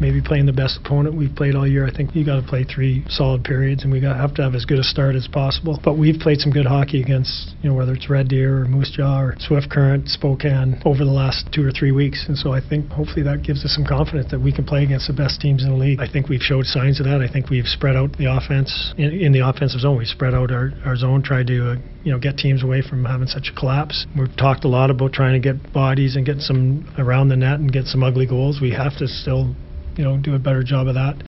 maybe playing the best opponent we've played all year. I think you got to play 3 solid periods, and we have to have as good a start as possible. But we've played some good hockey against, whether it's Red Deer or Moose Jaw or Swift Current, Spokane over the last 2 or 3 weeks. And so I think hopefully that gives us some confidence that we can play against the best teams in the league. I think we've showed signs of that. I think we've spread out the offense in the offensive zone. We've spread out our zone, tried to get teams away from having such a collapse. We've talked a lot about trying to get bodies and get some around the net and get some ugly goals. We have to still do a better job of that.